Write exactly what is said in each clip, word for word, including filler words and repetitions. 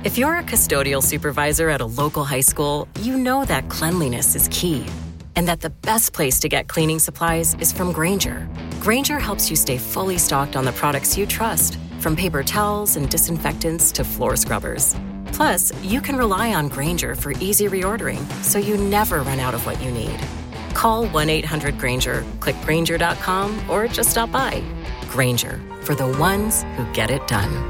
If you're a custodial supervisor at a local high school, you know that cleanliness is key, and that the best place to get cleaning supplies is from Grainger. Grainger helps you stay fully stocked on the products you trust, from paper towels and disinfectants to floor scrubbers. Plus, you can rely on Grainger for easy reordering, so you never run out of what you need. Call one eight hundred Grainger, click Grainger dot com, or just stop by. Grainger, for the ones who get it done.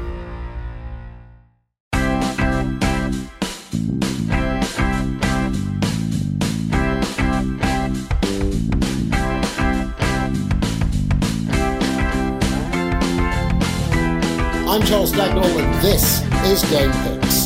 I'm Charles Dagnall and this is Game Picks.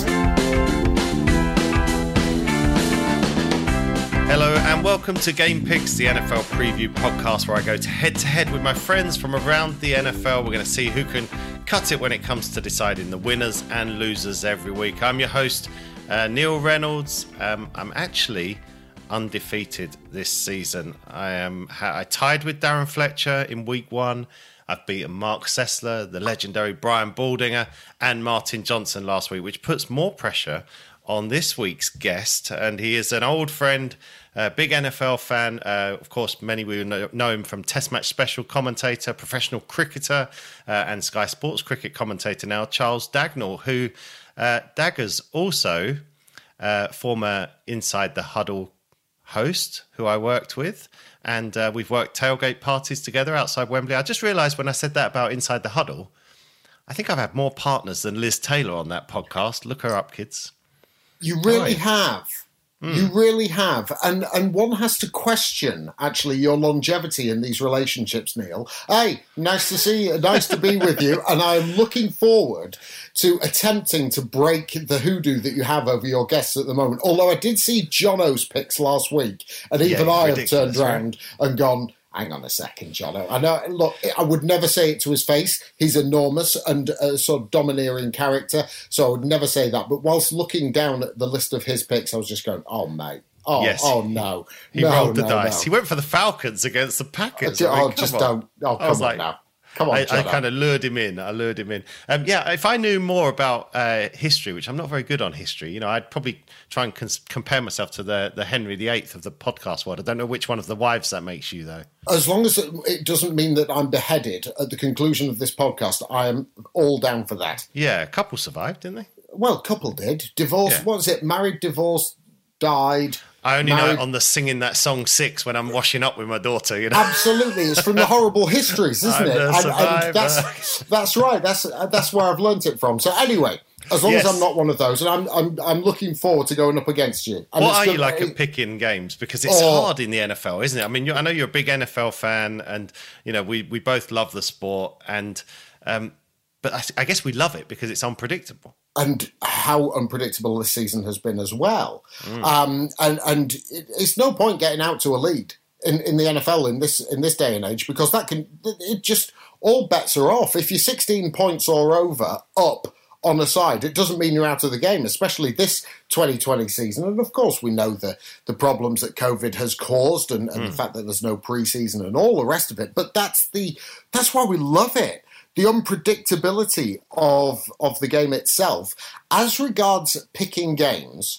Hello and welcome to Game Picks, the N F L preview podcast where I go to head-to-head with my friends from around the N F L. We're going to see who can cut it when it comes to deciding the winners and losers every week. I'm your host, uh, Neil Reynolds. Um, I'm actually undefeated this season. I am. I tied with Darren Fletcher in week one. I've beaten Mark Sessler, the legendary Brian Baldinger, and Martin Johnson last week, which puts more pressure on this week's guest. And he is an old friend, a big N F L fan. Uh, of course, many will know, know him from Test Match special commentator, professional cricketer, uh, and Sky Sports cricket commentator now, Charles Dagnall, who uh, Dagger's also uh, former Inside the Huddle host, who I worked with. And uh, we've worked tailgate parties together outside Wembley. I just realised when I said that about Inside the Huddle, I think I've had more partners than Liz Taylor on that podcast. Look her up, kids. You really Hi. have. Mm. You really have. And and one has to question, actually, your longevity in these relationships, Neil. Hey, nice to see you. Nice to be with you. And I'm looking forward to attempting to break the hoodoo that you have over your guests at the moment. Although I did see Jono's picks last week, and even Yeah, I have turned right? around and gone, hang on a second, Jono. I know, look, I would never say it to his face. He's enormous and a sort of domineering character, so I would never say that. But whilst looking down at the list of his picks, I was just going, oh, mate. Oh, Yes. oh no. He no, rolled the no, dice. No. He went for the Falcons against the Packers. Oh, I mean, just come don't. on. Oh, I come was on like, now. Come on, I, I Jono. kind of lured him in. I lured him in. Um, yeah, if I knew more about uh, history, which I'm not very good on history, you know, I'd probably try and cons- compare myself to the, the Henry the Eighth of the podcast world. I don't know which one of the wives that makes you, though. As long as it, it doesn't mean that I'm beheaded at the conclusion of this podcast, I am all down for that. Yeah, a couple survived, didn't they? Well, couple did. Divorced, Yeah. what was it? Married, divorced, died. I only know married. it on the singing that song Six when I'm washing up with my daughter, you know. Absolutely, it's from the Horrible Histories, isn't I'm it? the And, and survivor. that's that's right. That's that's where I've learnt it from. So anyway, as long Yes. as I'm not one of those, and I'm I'm I'm looking forward to going up against you. And What it's are good- you like it- at picking games? Because it's Oh. hard in the N F L, isn't it? I mean, you I know you're a big N F L fan, and you know we, we both love the sport, and um, but I, I guess we love it because it's unpredictable. and how unpredictable this season has been as well. Mm. Um, and and it, it's no point getting out to a lead in, in the N F L in this in this day and age, because that can it just all bets are off. If you're sixteen points or over up on a side, it doesn't mean you're out of the game, especially this twenty twenty season. And of course, we know the the problems that COVID has caused, and, and Mm. the fact that there's no preseason and all the rest of it. But that's the that's why we love it. The unpredictability of of the game itself. As regards picking games,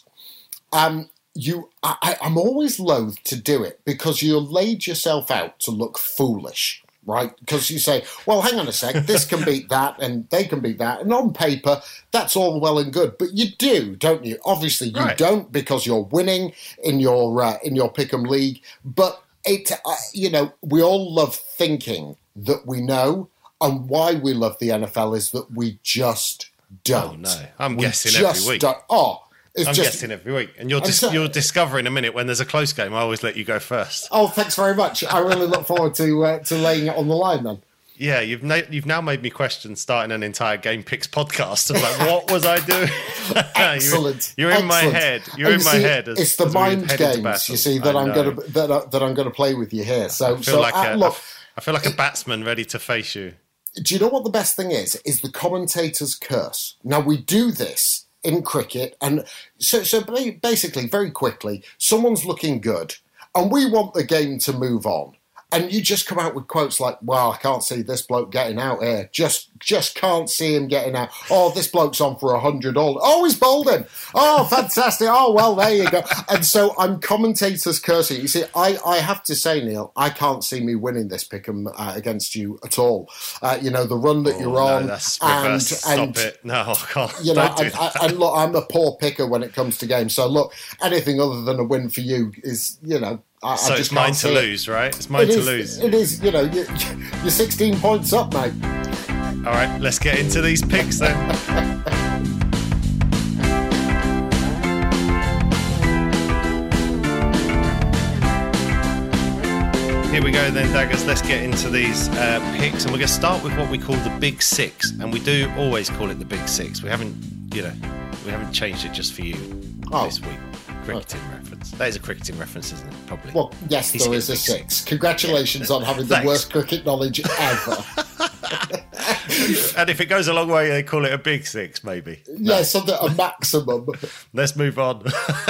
um, you I, I'm always loath to do it because you laid yourself out to look foolish, right? Because you say, well, hang on a sec, this can beat that and they can beat that. And on paper, that's all well and good. But you do, don't you? Obviously, you Right. don't, because you're winning in your uh, in your pick'em league. But it, uh, you know, we all love thinking that we know. And why we love the N F L is that we just don't. Oh, no. I'm We guessing just every week. Don't. Oh, it's I'm just. guessing every week, and you'll I'm dis- so- you'll discover in a minute when there's a close game. I always let you go first. Oh, thanks very much. I really look forward to uh, to laying it on the line then. Yeah, you've na- you've now made me question starting an entire Game Picks podcast. I'm like, what was I doing? Excellent. You're, you're in my Excellent. head. You're And in you my see, head. As, it's the as we mind head into games, battle. you see, that I I'm know. going to that, I- that I'm going to play with you here. So, I feel so like uh, a, look. I feel like a batsman ready to face you. Do you know what the best thing is? Is the commentator's curse. Now, we do this in cricket, and so, so ba- basically, very quickly, someone's looking good, and we want the game to move on. And you just come out with quotes like, well, I can't see this bloke getting out here. Just just can't see him getting out. Oh, this bloke's on for a hundred all. Oh, he's bowling. Oh, fantastic. Oh, well, there you go. And so I'm commentators cursing. You see, I, I have to say, Neil, I can't see me winning this pick'em uh, against you at all. Uh, you know, the run that oh, you're no, on. That's and, reverse. and, Stop it. No, I can't. You know, Don't do and, that. and look, I'm a poor picker when it comes to games. So look, anything other than a win for you is, you know, I, so I just it's mine can't to see lose, right? It's mine it to is, lose. It is, you know, you're, you're sixteen points up, mate. All right, let's get into these picks then. Here we go then, Daggers. Let's get into these uh, picks, and we're going to start with what we call the Big Six, and we do always call it the Big Six. We haven't, you know, we haven't changed it just for you oh. this week. Cricketing oh. reference. That is a cricketing reference, isn't it? Probably. Well, yes, He's there is a six. Congratulations on having the Thanks. worst cricket knowledge ever. And if it goes a long way, they call it a Big Six, maybe. Yeah, something a maximum. Let's move on.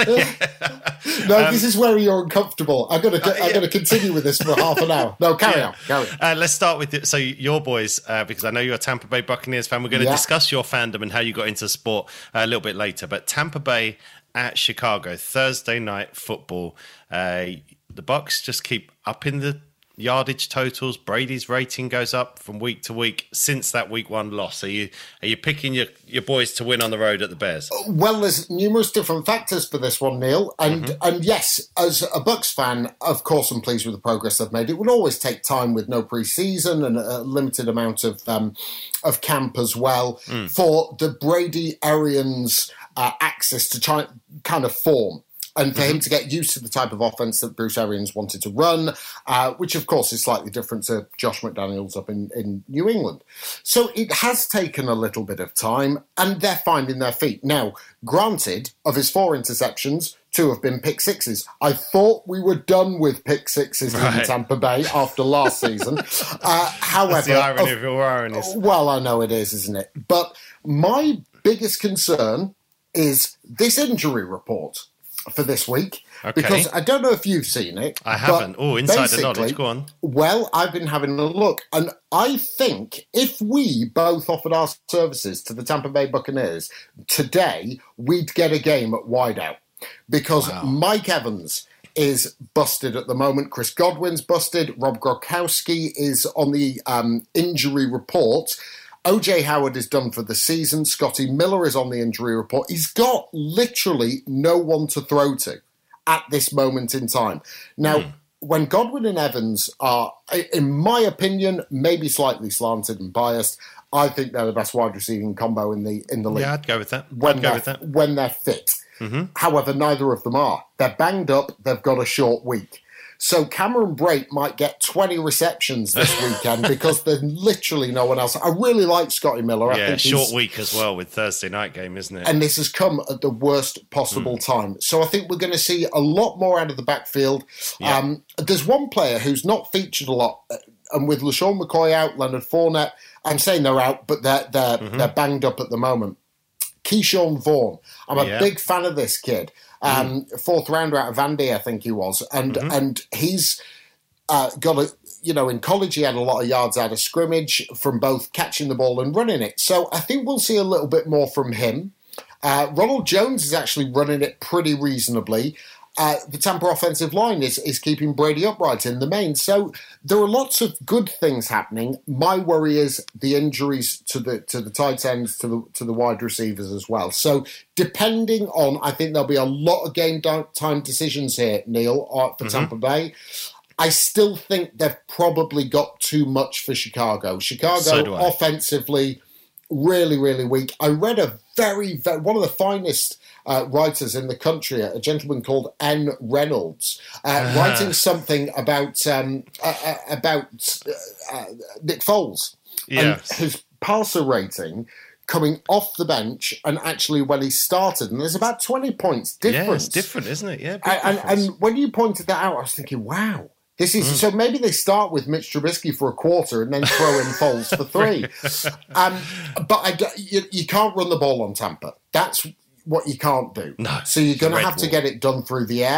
No, Um, this is where you're uncomfortable. I'm going to uh, yeah. I'm going to continue with this for half an hour. No, carry Yeah. on, carry on. Uh, let's start with, the, so your boys, uh, because I know you're a Tampa Bay Buccaneers fan. We're going to Yeah. discuss your fandom and how you got into sport uh, a little bit later. But Tampa Bay at Chicago, Thursday night football. Uh, the Bucs just keep upping the yardage totals. Brady's rating goes up from week to week since that week one loss. Are you are you picking your, your boys to win on the road at the Bears? Well, there's numerous different factors for this one, Neil. And mm-hmm. and yes, as a Bucs fan, of course I'm pleased with the progress they've made. It will always take time with no pre-season and a limited amount of um, of camp as well mm. for the Brady Arians uh, axis to try kind of form. And for mm-hmm. him to get used to the type of offense that Bruce Arians wanted to run, uh, which of course is slightly different to Josh McDaniels up in, in New England. So it has taken a little bit of time, and they're finding their feet. Now, granted, of his four interceptions, two have been pick sixes. I thought we were done with pick sixes right. in Tampa Bay after last season. Uh, however, that's the irony of, of your ironies. Well, I know it is, isn't it? But my biggest concern is this injury report for this week, okay. because I don't know if you've seen it. I haven't. Oh, insider knowledge. Go on. Well, I've been having a look, and I think if we both offered our services to the Tampa Bay Buccaneers today, we'd get a game at wideout, because wow. Mike Evans is busted at the moment. Chris Godwin's busted. Rob Gronkowski is on the um, injury report. O J Howard is done for the season. Scotty Miller is on the injury report. He's got literally no one to throw to at this moment in time. Now, mm. when Godwin and Evans are, in my opinion, maybe slightly slanted and biased, I think they're the best wide receiving combo in the in the league. Yeah, I'd go with that. When I'd go with that. When they're fit. Mm-hmm. However, neither of them are. They're banged up. They've got a short week. So Cameron Brate might get twenty receptions this weekend because there's literally no one else. I really like Scotty Miller. I yeah, think short week as well with Thursday night game, isn't it? And this has come at the worst possible mm. time. So I think we're going to see a lot more out of the backfield. Yeah. Um, there's one player who's not featured a lot, and with LaShawn McCoy out, Leonard Fournette, I'm saying they're out, but they're they're mm-hmm. they're banged up at the moment. Keyshawn Vaughn. I'm a yeah. big fan of this kid. Um, mm. Fourth rounder out of Vandy, I think he was. And mm-hmm. and he's uh, got a, you know, in college he had a lot of yards out of scrimmage from both catching the ball and running it. So I think we'll see a little bit more from him. Uh, Ronald Jones is actually running it pretty reasonably. Uh, the Tampa offensive line is, is keeping Brady upright in the main. So there are lots of good things happening. My worry is the injuries to the to the tight ends, to the to the wide receivers as well. So depending on, I think there'll be a lot of game time decisions here, Neil, for mm-hmm. Tampa Bay. I still think they've probably got too much for Chicago. Chicago so offensively, really, really weak. I read a very, very one of the finest Uh, writers in the country, a gentleman called N. Reynolds, uh, uh-huh. writing something about um, uh, uh, about uh, uh, Nick Foles yes. and his passer rating coming off the bench and actually when he started, and there's about twenty points difference. Yeah, it's different, isn't it? Yeah, and, and, and when you pointed that out, I was thinking, wow. This is mm. so. Maybe they start with Mitch Trubisky for a quarter and then throw in Foles for three. Um, but I, you, you can't run the ball on Tampa. That's what you can't do. No, so you're going to have wall. to get it done through the air.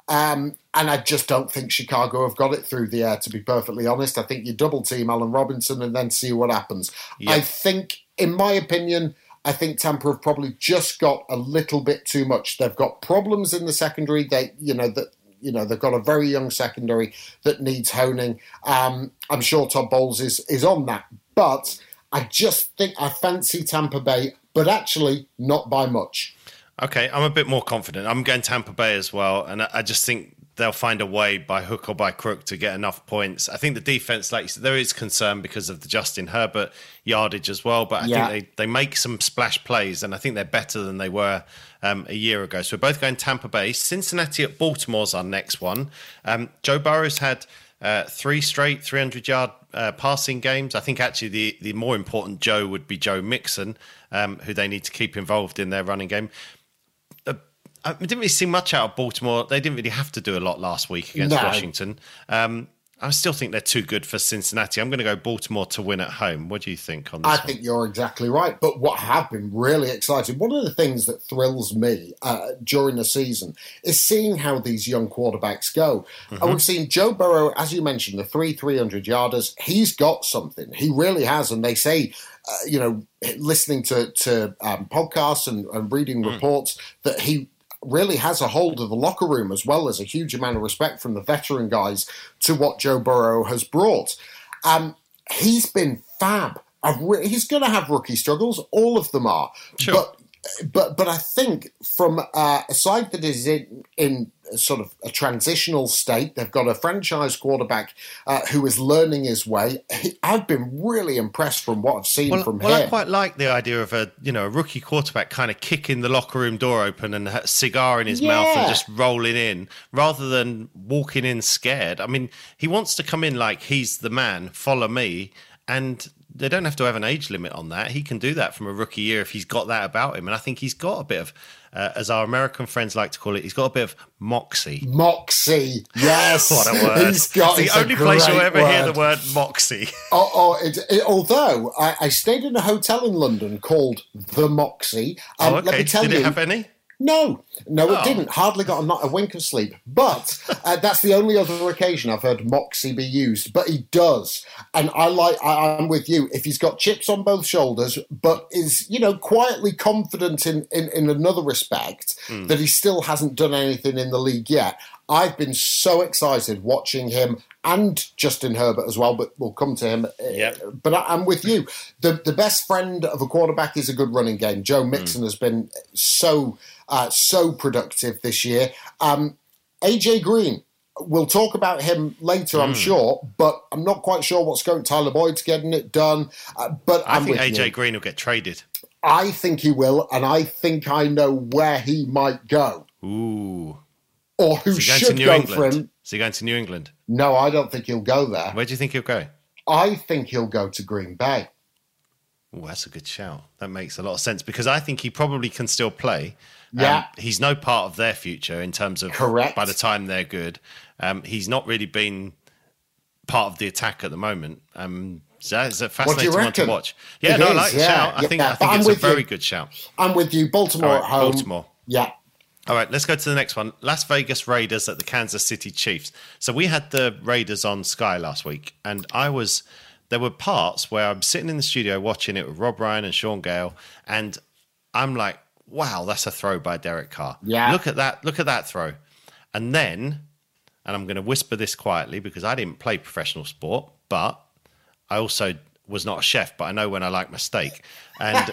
Um, and I just don't think Chicago have got it through the air, to be perfectly honest. I think you double team Allen Robinson and then see what happens. Yep. I think, in my opinion, I think Tampa have probably just got a little bit too much. They've got problems in the secondary. They, you know, that you know they've got a very young secondary that needs honing. Um, I'm sure Todd Bowles is is on that, but I just think I fancy Tampa Bay, but actually not by much. Okay, I'm a bit more confident. I'm going Tampa Bay as well, and I just think they'll find a way by hook or by crook to get enough points. I think the defense, like you said, there is concern because of the Justin Herbert yardage as well, but I yeah. think they, they make some splash plays, and I think they're better than they were um, a year ago. So we're both going Tampa Bay. Cincinnati at Baltimore's our next one. Um, Joe Burrow's had uh, three straight three hundred-yard uh, passing games. I think actually the, the more important Joe would be Joe Mixon, um, who they need to keep involved in their running game. I didn't really see much out of Baltimore. They didn't really have to do a lot last week against no. Washington. Um, I still think they're too good for Cincinnati. I'm going to go Baltimore to win at home. What do you think on this I one? think you're exactly right. But what have been really exciting, one of the things that thrills me uh, during the season is seeing how these young quarterbacks go. Mm-hmm. And we've seen Joe Burrow, as you mentioned, the three three hundred-yarders. He's got something. He really has. And they say, uh, you know, listening to, to um, podcasts and, and reading mm. reports, that he really has a hold of the locker room, as well as a huge amount of respect from the veteran guys to what Joe Burrow has brought. Um, he's been fab. Re- he's going to have rookie struggles. All of them are. Sure. But but but I think from uh, a side that is in, in sort of a transitional state, they've got a franchise quarterback uh, who is learning his way. I've been really impressed from what I've seen well, from well, him. I quite like the idea of a you know a rookie quarterback kind of kicking the locker room door open and a cigar in his yeah. mouth and just rolling in, rather than walking in scared. I mean, he wants to come in like he's the man, follow me, and they don't have to have an age limit on that. He can do that from a rookie year if he's got that about him. And I think he's got a bit of, uh, as our American friends like to call it, he's got a bit of moxie. Moxie, yes. What a word. He's got, it's the only place you'll ever word. hear the word moxie. Oh, oh it, it, although I, I stayed in a hotel in London called The Moxie. And oh, okay. Let me tell Did you, it have any? No, no, oh. it didn't. Hardly got a, not a wink of sleep. But uh, that's the only other occasion I've heard Moxie be used. But he does, and I like. I, I'm with you. If he's got chips on both shoulders, but is you know quietly confident in in, in another respect mm. that he still hasn't done anything in the league yet. I've been so excited watching him and Justin Herbert as well, but we'll come to him. Yep. But I, I'm with you. The the best friend of a quarterback is a good running game. Joe Mixon mm. has been so uh, so productive this year. Um, A J Green, we'll talk about him later, mm. I'm sure, but I'm not quite sure what's going. Tyler Boyd's getting it done, uh, but I I'm think with A J you. Green will get traded. I think he will, and I think I know where he might go. Ooh. Or who should go England? for him. Is he going to New England? No, I don't think he'll go there. Where do you think he'll go? I think he'll go to Green Bay. Oh, that's a good shout. That makes a lot of sense because I think he probably can still play. Yeah. Um, he's no part of their future in terms of Correct. By the time they're good. Um, he's not really been part of the attack at the moment. Um, so it's a fascinating one to watch. Yeah, it no, is, I like the yeah, shout. I yeah, think, I think it's a very you. good shout. I'm with you. Baltimore right, at home. Baltimore. Yeah. All right, let's go to the next one. Las Vegas Raiders at the Kansas City Chiefs. So we had the Raiders on Sky last week, and I was there were parts where I'm sitting in the studio watching it with Rob Ryan and Sean Gale, and I'm like, wow, that's a throw by Derek Carr. Yeah. Look at that, look at that throw. And then, and I'm going to whisper this quietly because I didn't play professional sport, but I also was not a chef, but I know when I like my steak. And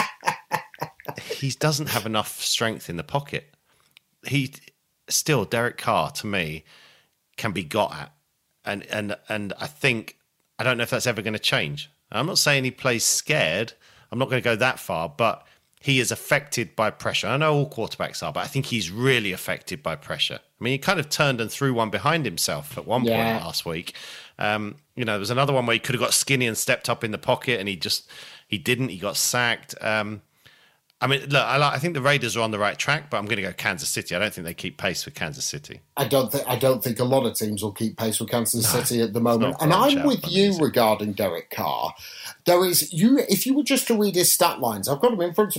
he doesn't have enough strength in the pocket. He still, Derek Carr, to me, can be got at. And and and I think, I don't know if that's ever going to change. I'm not saying he plays scared. I'm not going to go that far, but he is affected by pressure. I know all quarterbacks are, but I think he's really affected by pressure. I mean, he kind of turned and threw one behind himself at one yeah. point last week. Um, you know, there was another one where he could have got skinny and stepped up in the pocket, and he just, he didn't. He got sacked. Um, I mean, look, I, like, I think the Raiders are on the right track, but I'm going to go Kansas City. I don't think they keep pace with Kansas City. I don't think I don't think a lot of teams will keep pace with Kansas no, City at the moment. And I'm out, with you regarding Derek Carr. There is you if you were just to read his stat lines, I've got them in front of me.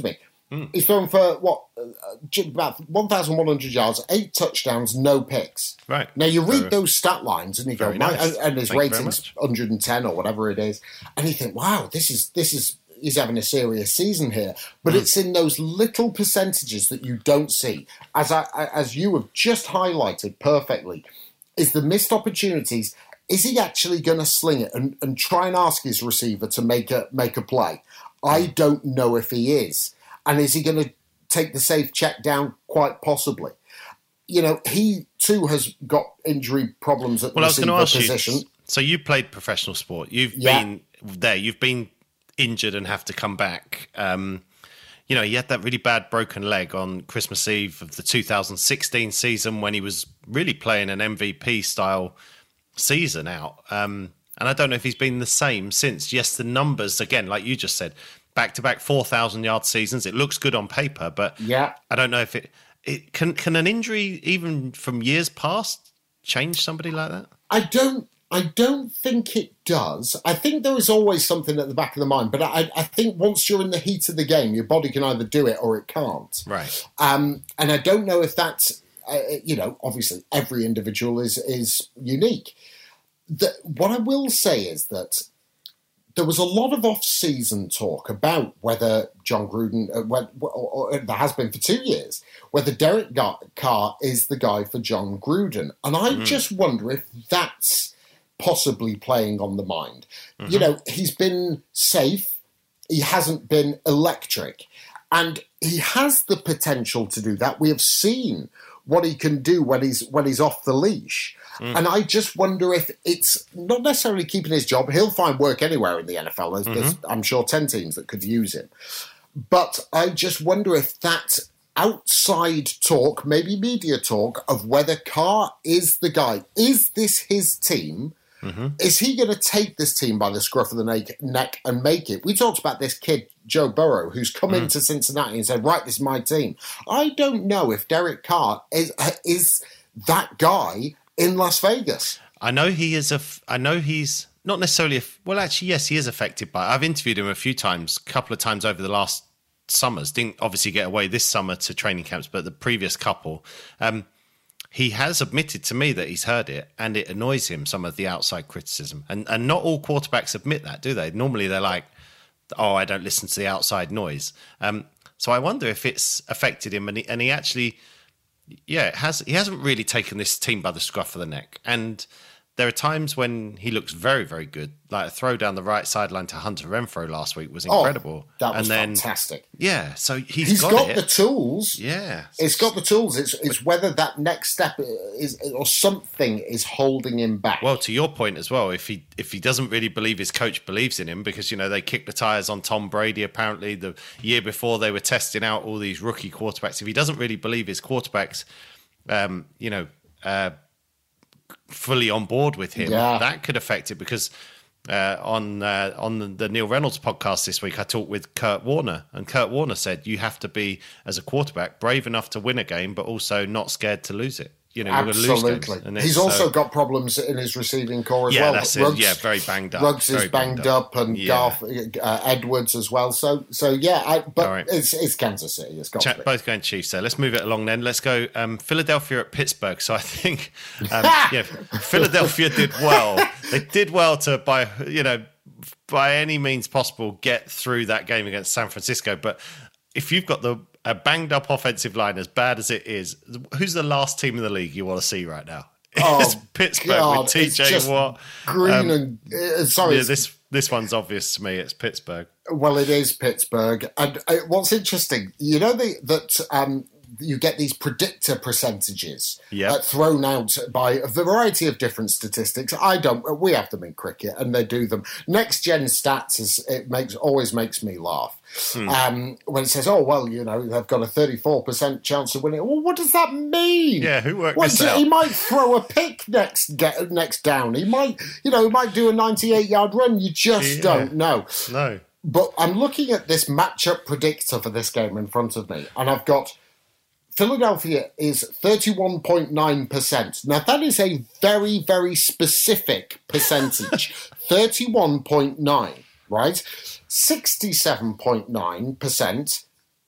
Mm. He's thrown for, what, uh, about one thousand one hundred yards, eight touchdowns, no picks. Right. Now, you read Very, those stat lines and you go, nice. and his Thank rating's one hundred ten or whatever it is, and you think, wow, this is this is he's having a serious season here. But mm. it's in those little percentages that you don't see. As I, as you have just highlighted perfectly, is the missed opportunities. Is he actually going to sling it and, and try and ask his receiver to make a make a play? I don't know if he is. And is he going to take the safe check down? Quite possibly. You know, he too has got injury problems at the well, receiver I was going to ask position. You, so you played professional sport. You've yeah. been there. You've been injured and have to come back. Um, you know, he had that really bad broken leg on Christmas Eve of the two thousand sixteen season when he was really playing an M V P style season out. Um, and I don't know if he's been the same since. Yes, the numbers, again, like you just said, back-to-back four thousand yard seasons. It looks good on paper, but yeah. I don't know if it, it can. Can an injury, even from years past, change somebody like that? I don't. I don't think it does. I think there is always something at the back of the mind, but I, I think once you're in the heat of the game, your body can either do it or it can't. Right. Um, and I don't know if that's, uh, you know, obviously every individual is is unique. The, what I will say is that there was a lot of off-season talk about whether John Gruden, uh, whether, or, or there has been for two years, whether Derek Carr is the guy for John Gruden. And I mm. just wonder if that's possibly playing on the mind. Mm-hmm. You know, he's been safe. He hasn't been electric. And he has the potential to do that. We have seen what he can do when he's when he's off the leash. Mm. And I just wonder if it's not necessarily keeping his job. He'll find work anywhere in the N F L. There's, mm-hmm. there's, I'm sure, ten teams that could use him. But I just wonder if that outside talk, maybe media talk, of whether Carr is the guy. Is this his team? Mm-hmm. Is he going to take this team by the scruff of the neck, neck and make it? We talked about this kid, Joe Burrow, who's come mm. into Cincinnati and said, right, this is my team. I don't know if Derek Carr is, is that guy in Las Vegas. I know he is a. I know he's not necessarily. A, well, actually, yes, he is affected by. I've interviewed him a few times, a couple of times over the last summers. Didn't obviously get away this summer to training camps, but the previous couple, um, he has admitted to me that he's heard it, and it annoys him, some of the outside criticism. And and not all quarterbacks admit that, do they? Normally, they're like, "Oh, I don't listen to the outside noise." Um, so I wonder if it's affected him, and he, and he actually. Yeah, it has. He hasn't really taken this team by the scruff of the neck. And there are times when he looks very, very good. Like a throw down the right sideline to Hunter Renfrow last week was incredible. Oh, that was and then, fantastic. Yeah, so he's, he's got, got it. the tools. Yeah. It's got the tools. It's, it's whether that next step is or something is holding him back. Well, to your point as well, if he if he doesn't really believe his coach believes in him, because, you know, they kicked the tires on Tom Brady apparently the year before they were testing out all these rookie quarterbacks. If he doesn't really believe his quarterbacks, um, you know, uh, fully on board with him, yeah. that could affect it because uh, on uh, on the, the Neil Reynolds podcast this week, I talked with Kurt Warner, and Kurt Warner said you have to be, as a quarterback, brave enough to win a game, but also not scared to lose it. You know, absolutely. You're going to lose games. He's also so, got problems in his receiving core as yeah, well. That's Ruggs, it. Yeah, very banged up. Ruggs very is banged, banged up, up, and yeah. Garth uh, Edwards as well. So, so yeah, I, but right. it's, it's Kansas City. It's got Ch- to be. Both going Chiefs there. Let's move it along then. Let's go um, Philadelphia at Pittsburgh. So I think um, yeah, Philadelphia did well. They did well to, by you know, by any means possible, get through that game against San Francisco. But if you've got the a banged up offensive line, as bad as it is, who's the last team in the league you want to see right now? Oh, it's Pittsburgh God, with T J Watt. Green um, and uh, sorry, yeah, this this one's obvious to me. It's Pittsburgh. Well, it is Pittsburgh, and uh, what's interesting, you know, the, that um, you get these predictor percentages yep. uh, thrown out by a variety of different statistics. I don't. We have them in cricket, and they do them. Next Gen Stats is it makes always makes me laugh. Hmm. Um, when it says, "Oh well, you know, they've got a thirty-four percent chance of winning." Well, what does that mean? Yeah, who worked well, this he, out? He might throw a pick next get, next down. He might, you know, he might do a ninety-eight yard run. You just yeah. don't know. No. But I'm looking at this matchup predictor for this game in front of me, and I've got Philadelphia is thirty-one point nine percent. Now, that is a very, very specific percentage. thirty-one point nine, right? sixty-seven point nine percent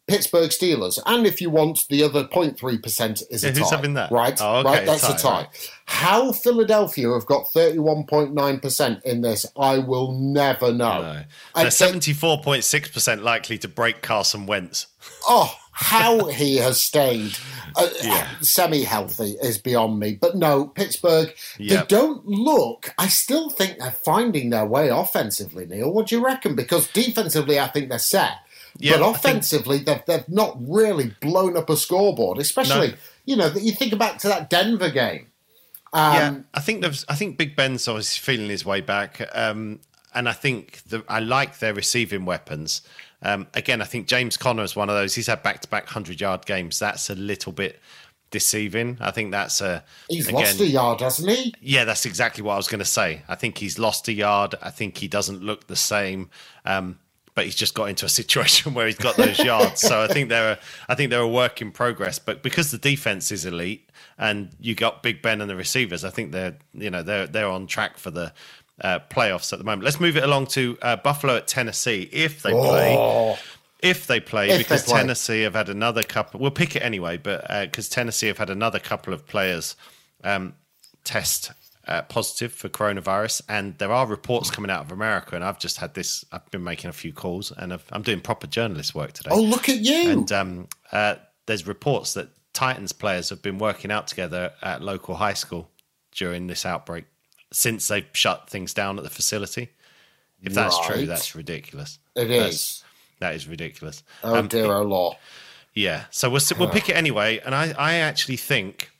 Pittsburgh Steelers. And if you want, the other zero point three percent is a yeah, tie. Who's having that? Right, oh, okay, right, that's tie, a tie. Right. How Philadelphia have got thirty-one point nine percent in this, I will never know. No. They're seventy-four point six percent likely to break Carson Wentz. Oh, how he has stayed uh, yeah. semi-healthy is beyond me. But no, Pittsburgh, yep. they don't look... I still think they're finding their way offensively, Neil. What do you reckon? Because defensively, I think they're set. Yep, but offensively, think... they've, they've not really blown up a scoreboard, especially, no. you know, you think back to that Denver game. Um, yeah, I think there's, I think Big Ben's obviously feeling his way back. Um, and I think the, I like their receiving weapons. Um, again, I think James Conner is one of those. He's had back-to-back hundred-yard games. That's a little bit deceiving. I think that's a... He's again, lost a yard, hasn't he? Yeah, that's exactly what I was going to say. I think he's lost a yard. I think he doesn't look the same. Um, but he's just got into a situation where he's got those yards. So I think they're a, I think they're a work in progress. But because the defense is elite and you got Big Ben and the receivers, I think they're you know they're they're on track for the uh, playoffs at the moment. Let's move it along to uh, Buffalo at Tennessee if they play. Oh. If they play, if because they play. Tennessee have had another couple. We'll pick it anyway, but because uh, Tennessee have had another couple of players um, test. Uh, positive for coronavirus, and there are reports coming out of America, and I've just had this, I've been making a few calls, and I've, I'm doing proper journalist work today. Oh, look at you. And um, uh, there's reports that Titans players have been working out together at local high school during this outbreak, since they've shut things down at the facility. If that's right. true, that's ridiculous. It that's, is. That is ridiculous. Oh, um, dear, oh, law. Yeah, so we'll, we'll pick it anyway, and I, I actually think,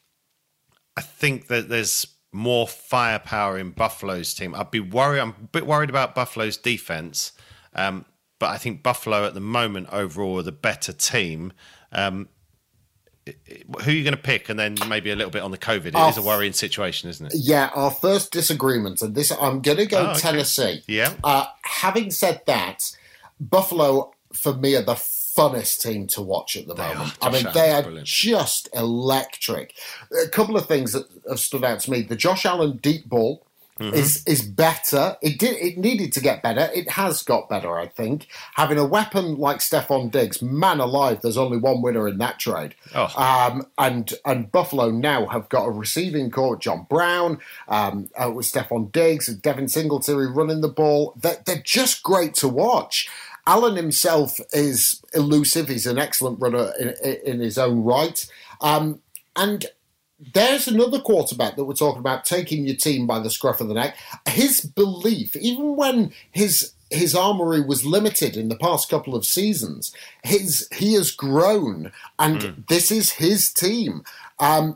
I think that there's more firepower in Buffalo's team. I'd be worried. I'm a bit worried about Buffalo's defense, um, but I think Buffalo at the moment overall are the better team. Um, who are you going to pick? And then maybe a little bit on the COVID. It our, is a worrying situation, isn't it? Yeah, our first disagreement, and this I'm going to go oh, okay. Tennessee. Yeah. Uh, having said that, Buffalo for me are the funnest team to watch at the they moment. Are. I mean, Allen's they are brilliant. just electric. A couple of things that have stood out to me. The Josh Allen deep ball mm-hmm. is is better. It did. It needed to get better. It has got better, I think. Having a weapon like Stephon Diggs, man alive, there's only one winner in that trade. Oh. Um, and and Buffalo now have got a receiving core, John Brown, um, uh, with Stephon Diggs, Devin Singletary running the ball. They're, they're just great to watch. Allen himself is elusive. He's an excellent runner in, in his own right. Um, and there's another quarterback that we're talking about taking your team by the scruff of the neck. His belief, even when his his armory was limited in the past couple of seasons, his he has grown, and mm. this is his team. Um,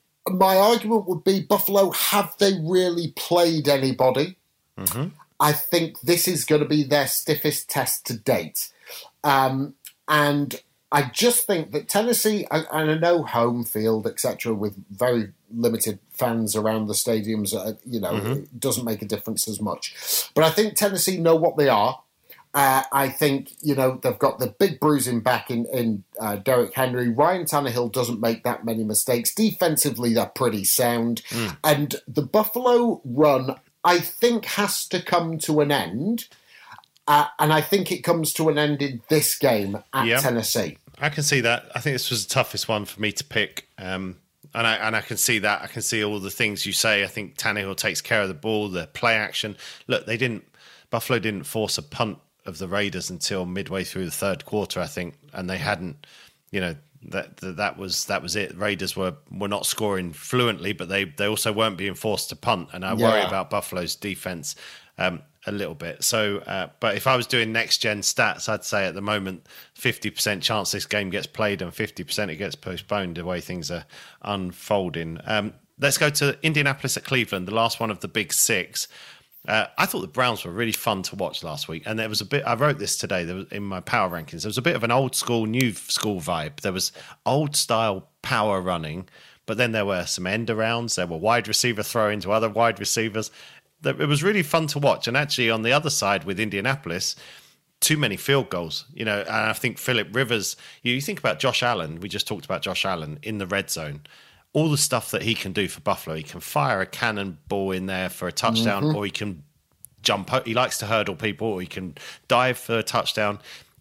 my argument would be Buffalo, have they really played anybody? Mm-hmm. I think this is going to be their stiffest test to date. Um, and I just think that Tennessee, and I know home field, et cetera, with very limited fans around the stadiums, uh, you know, mm-hmm. it doesn't make a difference as much. But I think Tennessee know what they are. Uh, I think, you know, they've got the big bruising back in, in uh, Derrick Henry. Ryan Tannehill doesn't make that many mistakes. Defensively, they're pretty sound. Mm. And the Buffalo run, I think, has to come to an end. Uh, and I think it comes to an end in this game at yeah, Tennessee. I can see that. I think this was the toughest one for me to pick. Um, and I and I can see that. I can see all the things you say. I think Tannehill takes care of the ball, the play action. Look, they didn't. Buffalo didn't force a punt of the Raiders until midway through the third quarter, I think, and they hadn't. You know, that that, that was that was it. Raiders were, were not scoring fluently, but they, they also weren't being forced to punt. And I yeah. worry about Buffalo's defense um, a little bit. So, uh, but if I was doing next gen stats, I'd say at the moment fifty percent chance this game gets played and fifty percent it gets postponed. The way things are unfolding. Um, let's go to Indianapolis at Cleveland, the last one of the big six. Uh, I thought the Browns were really fun to watch last week, and there was a bit. I wrote this today. There was in my power rankings. There was a bit of an old school, new school vibe. There was old style power running, but then there were some end arounds. There were wide receiver throw-ins to other wide receivers. It was really fun to watch. And actually, on the other side with Indianapolis, too many field goals. You know, and I think Phillip Rivers. You, you think about Josh Allen. We just talked about Josh Allen in the red zone. All the stuff that he can do for Buffalo. He can fire a cannonball in there for a touchdown, mm-hmm. or he can jump. He likes to hurdle people, or he can dive for a touchdown.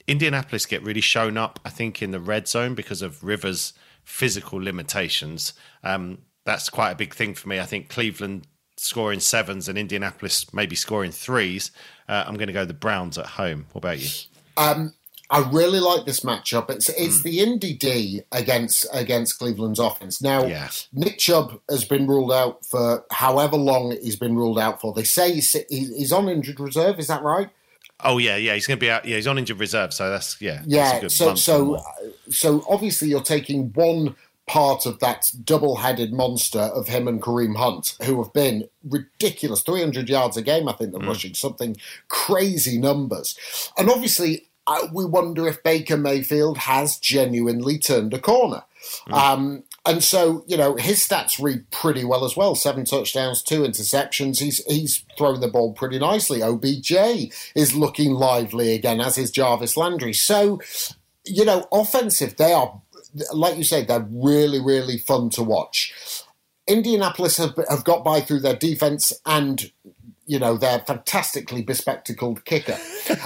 Indianapolis get really shown up, I think, in the red zone because of Rivers' physical limitations. Um, that's quite a big thing for me. I think Cleveland scoring sevens and Indianapolis maybe scoring threes. Uh, I'm going to go the Browns at home. What about you? Um, I really like this matchup. It's it's mm. the Indy D against against Cleveland's offense. Now, yeah. Nick Chubb has been ruled out for however long he's been ruled out for. They say he's, he's on injured reserve. Is that right? Oh yeah, yeah. He's going to be out. Yeah, he's on injured reserve. So that's yeah. Yeah. That's a good so month so so obviously you're taking one part of that double-headed monster of him and Kareem Hunt, who have been ridiculous, three hundred yards a game. I think they're mm. rushing something crazy numbers, and obviously. Uh, we wonder if Baker Mayfield has genuinely turned a corner. Mm. Um, and so, you know, his stats read pretty well as well. Seven touchdowns, two interceptions. He's he's thrown the ball pretty nicely. O B J is looking lively again, as is Jarvis Landry. So, you know, offensive, they are, like you say, they're really, really fun to watch. Indianapolis have, have got by through their defense and, you know, their fantastically bespectacled kicker.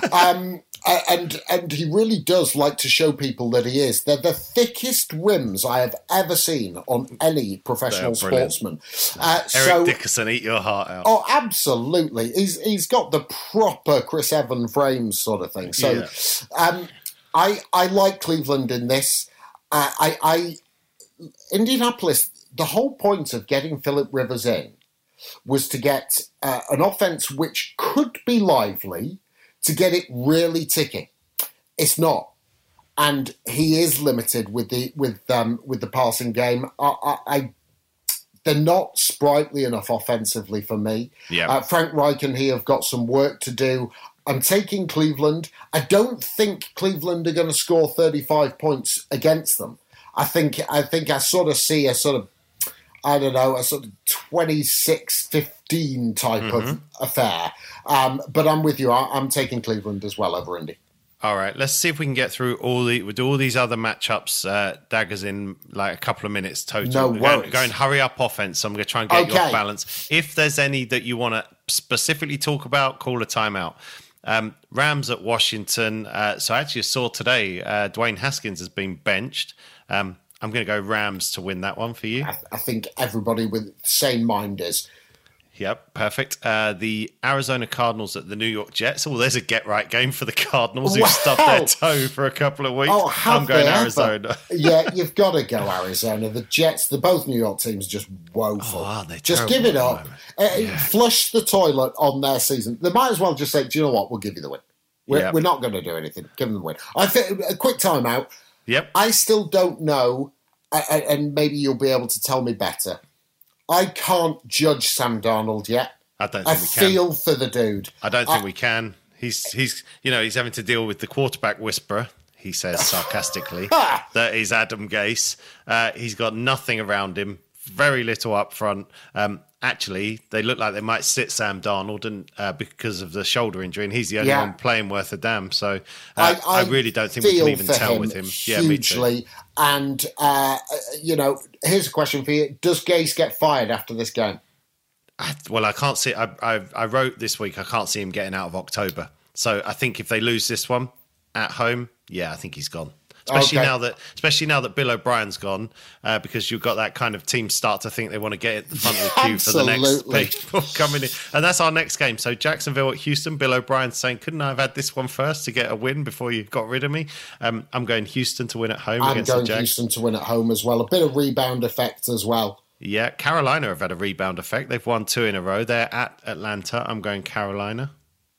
Um And and he really does like to show people that he is. They're the thickest rims I have ever seen on any professional sportsman. Uh, Eric so, Dickerson, eat your heart out. Oh, absolutely. He's he's got the proper Chris Evans frames sort of thing. So, yeah. um, I I like Cleveland in this. Uh, I I Indianapolis. The whole point of getting Phillip Rivers in was to get uh, an offense which could be lively. To get it really ticking. It's not, and he is limited with the with um, with the passing game. I, I, I they're not sprightly enough offensively for me. Yeah, uh, Frank Reich and he have got some work to do. I'm taking Cleveland. I don't think Cleveland are going to score thirty-five points against them. I think I think I sort of see a sort of I don't know a sort of twenty-six fifteen type mm-hmm. of affair. Um, but I'm with you. I, I'm taking Cleveland as well over Indy. All right, let's see if we can get through all the with all these other matchups. Uh, daggers in like a couple of minutes total. No worries. worries. Go and hurry up offense. So I'm going to try and get okay. you off balance. If there's any that you want to specifically talk about, call a timeout. Um, Rams at Washington. Uh, so I actually saw today uh, Dwayne Haskins has been benched. Um, I'm going to go Rams to win that one for you. I, I think everybody with sane mind is. Yep, perfect. Uh, the Arizona Cardinals at the New York Jets. Oh, there's a get-right game for the Cardinals who've wow. stubbed their toe for a couple of weeks. Oh, I'm going Arizona. Yeah, you've got to go Arizona. The Jets, the both New York teams, just woeful. Oh, they just give it up. Uh, yeah. Flush the toilet on their season. They might as well just say, do you know what? We'll give you the win. We're, yep. we're not going to do anything. Give them the win. I think a quick timeout. Yep. I still don't know, and maybe you'll be able to tell me better. I can't judge Sam Darnold yet. I don't think I we can. I feel for the dude. I don't think I, we can. He's he's you know he's having to deal with the quarterback whisperer. He says sarcastically that is Adam Gase. Uh, he's got nothing around him. Very little up front. Um, actually, they look like they might sit Sam Darnold, and uh, because of the shoulder injury, and he's the only yeah. one playing worth a damn. So uh, I, I, I really don't think we can even tell with him. Yeah, hugely. Me too. And uh, you know, here's a question for you: does Gase get fired after this game? I, well, I can't see. I, I I wrote this week. I can't see him getting out of October. So I think if they lose this one at home, yeah, I think he's gone. Especially okay. now that, especially now that Bill O'Brien's gone, uh, because you've got that kind of team start to think they want to get at the front of the queue for the next people coming in, and that's our next game. So Jacksonville at Houston. Bill O'Brien's saying, "Couldn't I have had this one first to get a win before you got rid of me?" Um, I'm going Houston to win at home. I'm against going the Jags. Houston to win at home as well. A bit of rebound effect as well. Yeah, Carolina have had a rebound effect. They've won two in a row. They're at Atlanta. I'm going Carolina.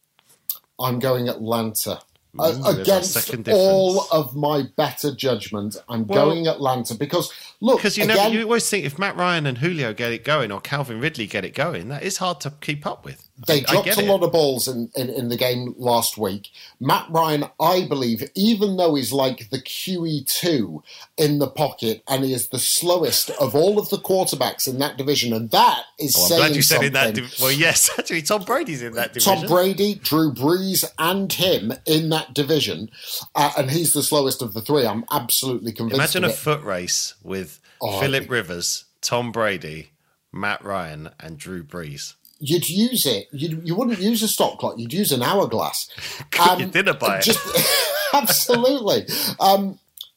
I'm going Atlanta. Ooh, against all of my better judgment, I'm well, going Atlanta because look, because you again, never, you always think if Matt Ryan and Julio get it going or Calvin Ridley get it going, that is hard to keep up with. They I, dropped I a lot of balls in, in, in the game last week. Matt Ryan, I believe, even though he's like the Q E two in the pocket and he is the slowest of all of the quarterbacks in that division, and that is oh, I'm saying glad you something. said in that. Div- well, yes, actually, Tom Brady's in that division. Tom Brady, Drew Brees, and him in that division, uh, and he's the slowest of the three. I'm absolutely convinced. Imagine of a it. foot race with oh, Phillip Rivers, Tom Brady, Matt Ryan, and Drew Brees. You'd use it. You'd, you wouldn't use a stop clock. You'd use an hourglass. Cook um, your dinner by just, it. Absolutely. Um,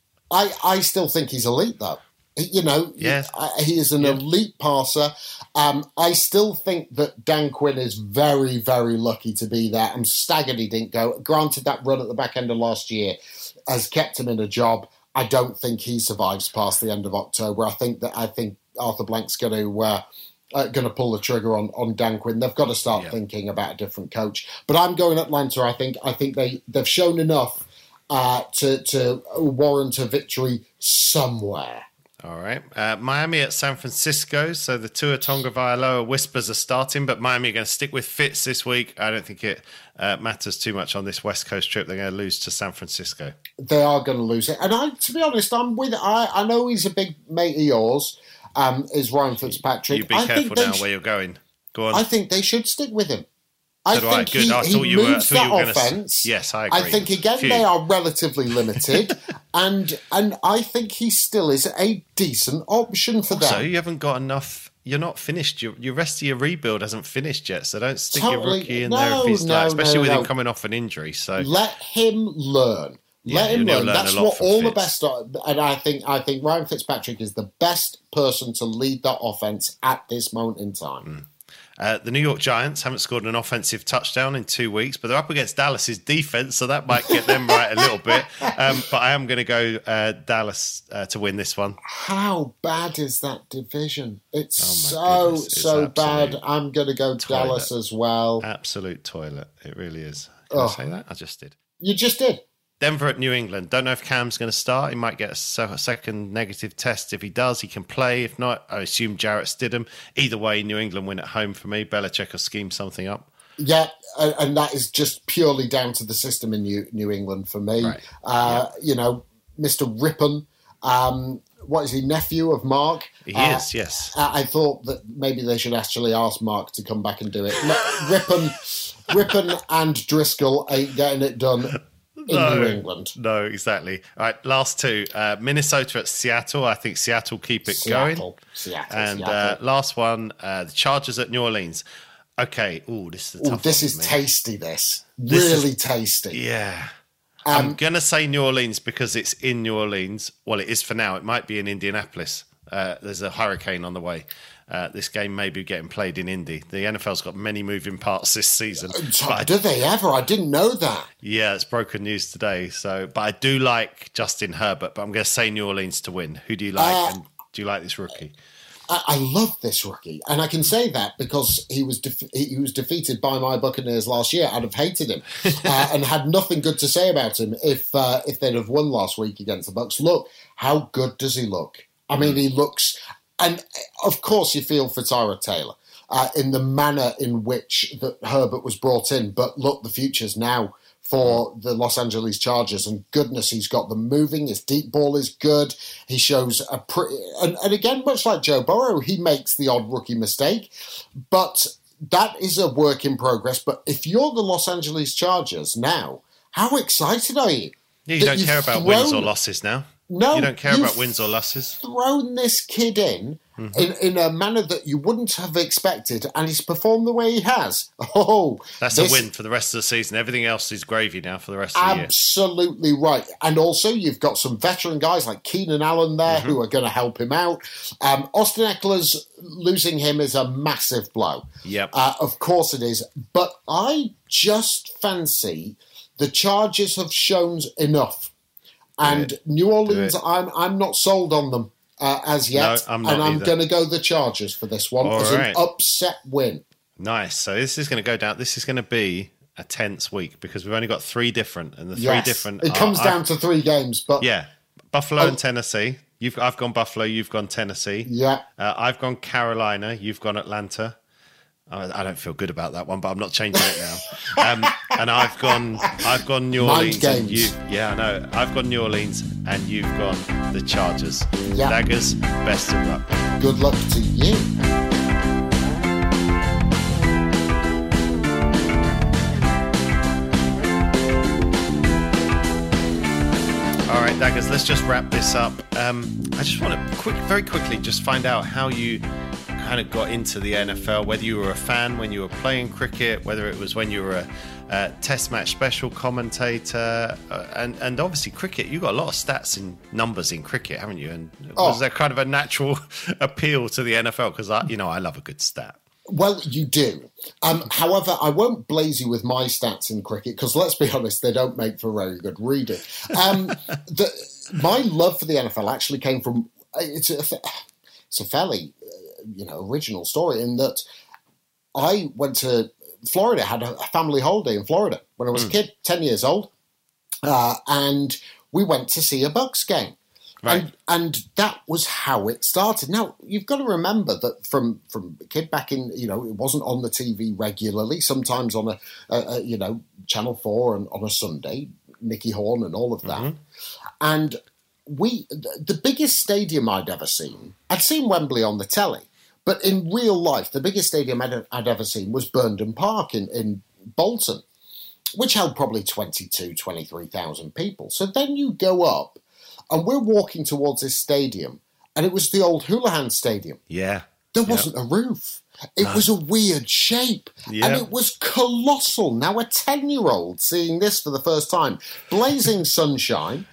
I I still think he's elite, though. You know, yeah. he is an yeah. elite passer. Um, I still think that Dan Quinn is very, very lucky to be there. I'm staggered he didn't go. Granted, that run at the back end of last year has kept him in a job. I don't think he survives past the end of October. I think that I think Arthur Blank's going to uh, uh, going to pull the trigger on, on Dan Quinn. They've got to start yeah. thinking about a different coach. But I'm going Atlanta. I think I think they they've shown enough uh, to to warrant a victory somewhere. All right. Uh, Miami at San Francisco. So the Tua Tagovailoa whispers are starting, but Miami are going to stick with Fitz this week. I don't think it uh, matters too much on this West Coast trip. They're going to lose to San Francisco. They are going to lose it. And I, to be honest, I'm with. I, I know he's a big mate of yours, um, is Ryan Fitzpatrick. You be I careful now sh- where you're going. Go on. I think they should stick with him. So I think I. Good. he, I thought he you were, moves I thought you were that gonna, offence. Yes, I agree. I think, again, Phew. they are relatively limited. and and I think he still is a decent option for also, them. you haven't got enough. You're not finished. Your, your rest of your rebuild hasn't finished yet, so don't stick Totally. your rookie in no, there if he's no, like, especially no, with no. him coming off an injury. So let him learn. Yeah, Let him learn. learn That's what all Fitz. the best. And I think I think Ryan Fitzpatrick is the best person to lead that offense at this moment in time. Mm. Uh, the New York Giants haven't scored an offensive touchdown in two weeks, but they're up against Dallas's defense, so that might get them right a little bit. Um, but I am going to go uh, Dallas uh, to win this one. How bad is that division? It's oh so, goodness. It's so bad. I'm going to go toilet. Dallas as well. Absolute toilet. It really is. Can oh. I say that? I just did. You just did. Denver at New England. Don't know if Cam's going to start. He might get a, a second negative test. If he does, he can play. If not, I assume Jarrett Stidham. Either way, New England win at home for me. Belichick will scheme something up. Yeah, and that is just purely down to the system in New, New England for me. Right. Uh, yeah. You know, Mister Rippon, um, what is he, nephew of Mark? He uh, is, yes. I thought that maybe they should actually ask Mark to come back and do it. Rippon, Rippon and Driscoll ain't getting it done. In no, New England. No, exactly. All right, last two. Uh, Minnesota at Seattle. I think Seattle keep it Seattle. going. Seattle. And Seattle. Uh, last one, uh, the Chargers at New Orleans. Okay. Ooh, this is a tough Ooh, this one is for me. tasty, this. this really is, tasty. Yeah. Um, I'm going to say New Orleans because it's in New Orleans. Well, it is for now. It might be in Indianapolis. Uh, there's a hurricane on the way. Uh, this game may be getting played in Indy. The N F L's got many moving parts this season. Uh, do they ever? I didn't know that. Yeah, it's broken news today. So, but I do like Justin Herbert, but I'm going to say New Orleans to win. Who do you like? Uh, and do you like this rookie? I, I love this rookie, and I can say that because he was def- he was defeated by my Buccaneers last year. I'd have hated him uh, and had nothing good to say about him if uh, if they'd have won last week against the Bucs. Look, how good does he look? I mean, he looks. And, of course, you feel for Tyrod Taylor uh, in the manner in which that Herbert was brought in. But, look, the future's now for the Los Angeles Chargers. And, goodness, he's got them moving. His deep ball is good. He shows a pretty... And, and again, much like Joe Burrow, he makes the odd rookie mistake. But that is a work in progress. But if you're the Los Angeles Chargers now, how excited are you? Yeah, you don't care about wins or losses now. No, you don't care about wins or losses. Thrown this kid in, mm-hmm. in in a manner that you wouldn't have expected, and he's performed the way he has. Oh, that's this, a win for the rest of the season. Everything else is gravy now for the rest of the year. Absolutely right. And also, you've got some veteran guys like Keenan Allen there mm-hmm. who are going to help him out. Um, Austin Eckler's losing him is a massive blow. Yep, uh, of course it is. But I just fancy the Chargers have shown enough. And New Orleans, I'm I'm not sold on them uh, as yet, no, I'm not and I'm either. going to go the Chargers for this one All as right. an upset win. Nice. So this is going to go down. This is going to be a tense week because we've only got three different, and the three yes. different. It comes are, down I've, to three games, but yeah, Buffalo oh, and Tennessee. You've I've gone Buffalo. You've gone Tennessee. Yeah, uh, I've gone Carolina. You've gone Atlanta. I don't feel good about that one, but I'm not changing it now. Um, and I've gone, I've gone New Orleans. Mind and you, yeah, I know. I've gone New Orleans, and you've gone the Chargers. Yeah. Daggers, best of luck. Good luck to you. All right, Daggers. Let's just wrap this up. Um, I just want to quick, very quickly, just find out how you kind of got into the N F L, whether you were a fan when you were playing cricket, whether it was when you were a, uh, Test match special commentator, uh, and and obviously cricket. You've got a lot of stats and numbers in cricket, haven't you? And Oh. was there kind of a natural appeal to the N F L? Because I, you know, I love a good stat. Well, you do. Um, however, I won't blaze you with my stats in cricket because, let's be honest, they don't make for very good reading. Um, the, my love for the N F L actually came from it's a, it's a fairly uh, you know original story in that I went to Florida, had a family holiday in Florida when I was mm. a kid, ten years old, uh, and we went to see a Bucks game. Right. And and that was how it started. Now, you've got to remember that from, from a kid back in, you know, it wasn't on the T V regularly, sometimes on a, a, a you know, Channel four and on a Sunday, Nicky Horn and all of that. Mm-hmm. And we, the biggest stadium I'd ever seen, I'd seen Wembley on the telly, but in real life, the biggest stadium I'd, I'd ever seen was Burnden Park in, in Bolton, which held probably twenty-two, twenty-three thousand people. So then you go up, and we're walking towards this stadium, and it was the old Houlihan Stadium. Yeah. There wasn't yep. a roof. It no. was a weird shape, yeah. and it was colossal. Now, a ten-year-old seeing this for the first time, blazing sunshine,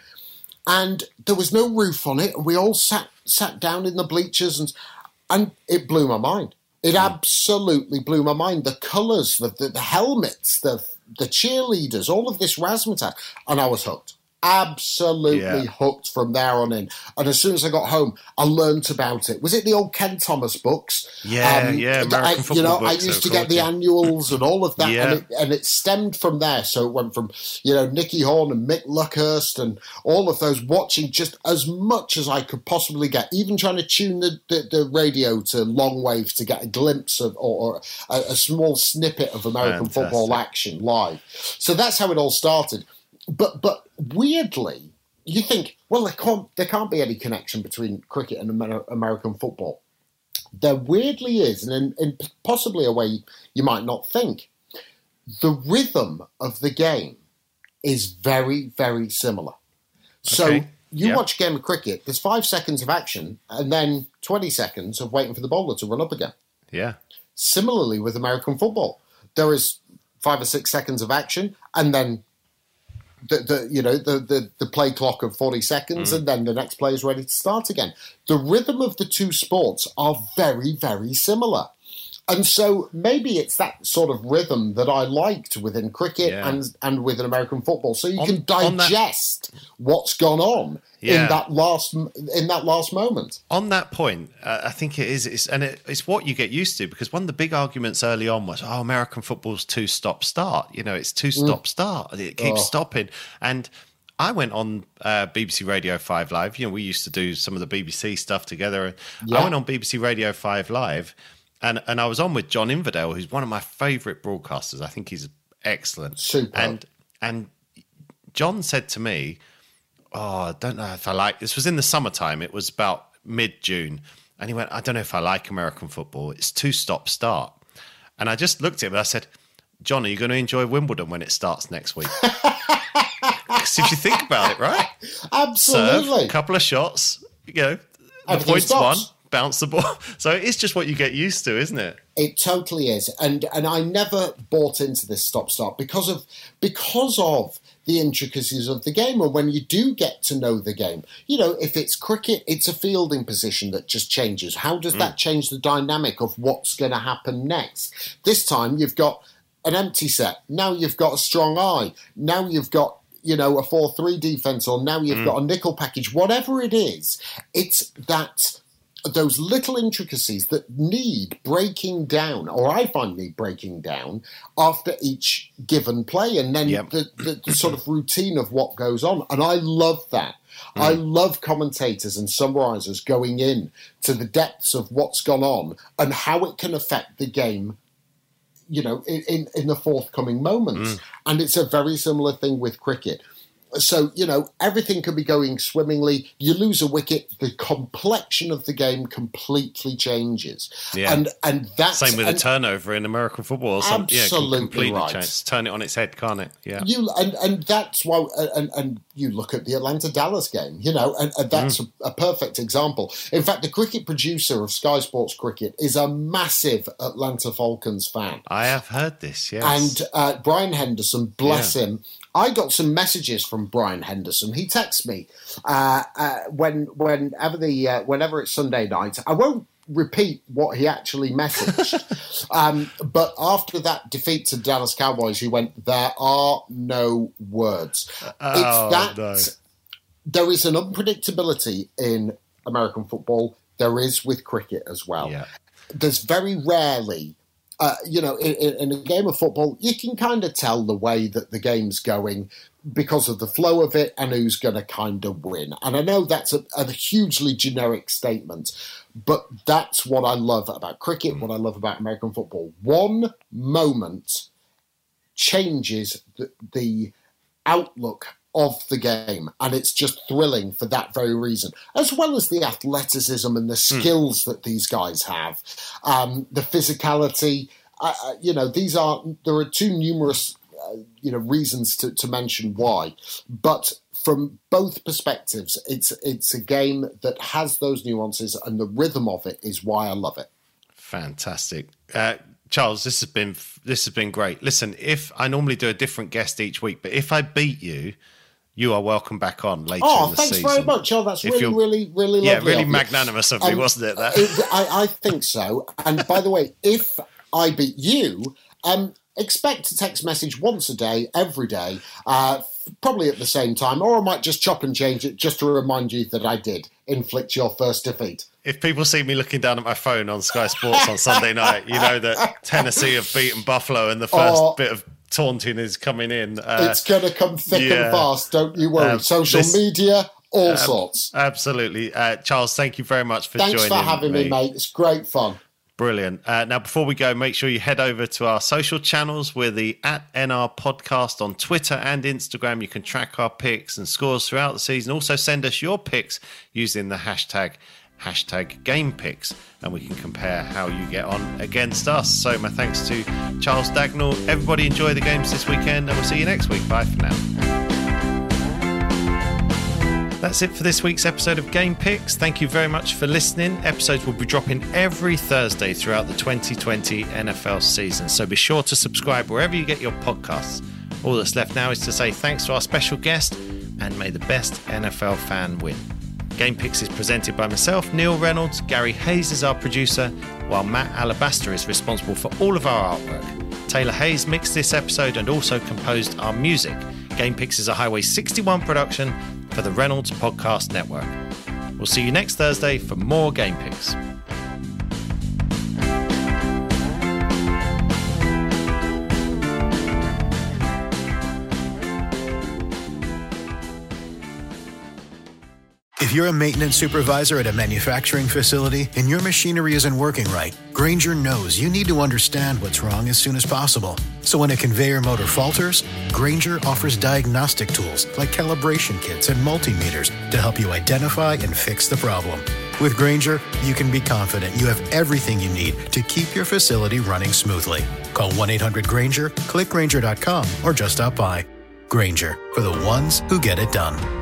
and there was no roof on it, and we all sat sat down in the bleachers, and and it blew my mind. It mm. absolutely blew my mind. The colours, the, the, the helmets, the the cheerleaders, all of this razzmatazz, and I was hooked. Absolutely yeah. hooked from there on in. And as soon as I got home, I learnt about it. Was it the old Ken Thomas books? Yeah, um, yeah, American I, football You know, books, I used to cool, get the yeah. annuals and all of that, yeah. and, it, and it stemmed from there. So it went from, you know, Nicky Horn and Mick Luckhurst and all of those, watching just as much as I could possibly get, even trying to tune the, the, the radio to long wave to get a glimpse of or, or a, a small snippet of American Fantastic. football action live. So that's how it all started. But but weirdly, you think, well, there can't, there can't be any connection between cricket and Amer- American football. There weirdly is, and in, in possibly a way you might not think. The rhythm of the game is very, very similar. So okay. you yep. watch a game of cricket, there's five seconds of action, and then twenty seconds of waiting for the bowler to run up again. Yeah. Similarly with American football, there is five or six seconds of action, and then The, the you know the, the, the play clock of forty seconds, mm. and then the next play is ready to start again. The rhythm of the two sports are very, very similar. And so maybe it's that sort of rhythm that I liked within cricket yeah. and, and within American football. So you on, can digest that, what's gone on yeah. in that last in that last moment. On that point, uh, I think it is, it's, and it, it's what you get used to, because one of the big arguments early on was, oh, American football's two stop start. You know, it's two stop mm. start. It keeps oh. stopping. And I went on uh, B B C Radio five Live. You know, we used to do some of the B B C stuff together. Yeah. I went on B B C Radio five Live. And and I was on with John Inverdale, who's one of my favourite broadcasters. I think he's excellent. Super. And and John said to me, oh, I don't know if I like... This was in the summertime. It was about mid-June. And he went, I don't know if I like American football. It's two-stop-start. And I just looked at him and I said, John, are you going to enjoy Wimbledon when it starts next week? Because if you think about it, right? Absolutely. Serve, a couple of shots, you know, the Everything point's stops. won. Bounce the ball. So it's just what you get used to, isn't it? It totally is. And and I never bought into this stop-start because of because of the intricacies of the game. And when you do get to know the game, you know, if it's cricket, it's a fielding position that just changes. How does mm. that change the dynamic of what's going to happen next? This time you've got an empty set. Now you've got a strong eye. Now you've got, you know, a four three defence, or now you've mm. got a nickel package. Whatever it is, it's that... those little intricacies that need breaking down, or I find need breaking down after each given play, and then yep. the, the, the sort of routine of what goes on. And I love that. Mm. I love commentators and summarisers going in to the depths of what's gone on and how it can affect the game, you know, in, in, in the forthcoming moments. Mm. And it's a very similar thing with cricket. So, you know, everything could be going swimmingly. You lose a wicket, the complexion of the game completely changes. Yeah. And and that's... Same with and, a turnover in American football. Or something. Absolutely yeah, completely right. change. Turn it on its head, can't it? Yeah. You and, and that's why... And, and you look at the Atlanta-Dallas game, you know, and, and that's mm. a, a perfect example. In fact, the cricket producer of Sky Sports Cricket is a massive Atlanta Falcons fan. I have heard this, yes. And uh, Brian Henderson, bless yeah. him, I got some messages from Brian Henderson. He texts me uh, uh, when whenever the uh, whenever it's Sunday night. I won't repeat what he actually messaged, um, but after that defeat to Dallas Cowboys, he went, "There are no words." Oh, it's that no. There is an unpredictability in American football. There is with cricket as well. Yeah. There's very rarely. Uh, you know, in, in a game of football, you can kind of tell the way that the game's going because of the flow of it and who's going to kind of win. And I know that's a, a hugely generic statement, but that's what I love about cricket, what I love about American football. One moment changes the, the outlook of the game, and it's just thrilling for that very reason, as well as the athleticism and the skills mm. that these guys have, um, the physicality. Uh, you know, these are there are too numerous, uh, you know, reasons to, to mention why, but from both perspectives, it's it's a game that has those nuances, and the rhythm of it is why I love it. Fantastic. Uh, Charles, this has been this has been great. Listen, if I normally do a different guest each week, but if I beat you, you are welcome back on later oh, in the thanks season. very much. Oh, that's really, really, really lovely. Yeah, really of magnanimous of me, um, wasn't it? That? it I, I think so. And by the way, if I beat you, um, expect a text message once a day, every day, uh, probably at the same time, or I might just chop and change it just to remind you that I did inflict your first defeat. If people see me looking down at my phone on Sky Sports on Sunday night, you know that Tennessee have beaten Buffalo and the first oh, bit of taunting is coming in. Uh, it's going to come thick yeah. and fast, don't you worry. Um, Social this, media, all um, sorts. Absolutely. Uh, Charles, thank you very much for Thanks joining me. Thanks for having me, mate. It's great fun. Brilliant. Uh, now, before we go, make sure you head over to our social channels. We're the at N R Podcast on Twitter and Instagram. You can track our picks and scores throughout the season. Also, send us your picks using the hashtag hashtag game picks, and we can compare how you get on against us. So my thanks to Charles Dagnall. Everybody enjoy the games this weekend, and we'll see you next week. Bye for now. That's it for this week's episode of Game Picks. Thank you very much for listening. Episodes will be dropping every Thursday throughout the twenty twenty N F L season, so be sure to subscribe wherever you get your podcasts. All that's left now is to say thanks to our special guest, and may the best N F L fan win. Game Picks is presented by myself, Neil Reynolds. Gary Hayes is our producer, while Matt Alabaster is responsible for all of our artwork. Taylor Hayes mixed this episode and also composed our music. Game Picks is a Highway sixty-one production for the Reynolds Podcast Network. We'll see you next Thursday for more Game Picks. If you're a maintenance supervisor at a manufacturing facility and your machinery isn't working right, Grainger knows you need to understand what's wrong as soon as possible. So when a conveyor motor falters, Grainger offers diagnostic tools like calibration kits and multimeters to help you identify and fix the problem. With Grainger, you can be confident you have everything you need to keep your facility running smoothly. Call one eight hundred Grainger, click Grainger dot com, or just stop by. Grainger, for the ones who get it done.